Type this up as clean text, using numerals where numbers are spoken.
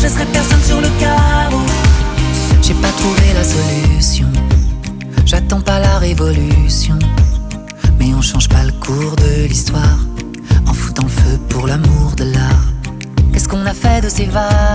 laisserai personne sur le carreau. J'ai pas trouvé la solution, j'attends pas la révolution, mais on change pas le cours de l'histoire en foutant le feu pour l'amour de l'art. Qu'est-ce qu'on a fait de ces vagues?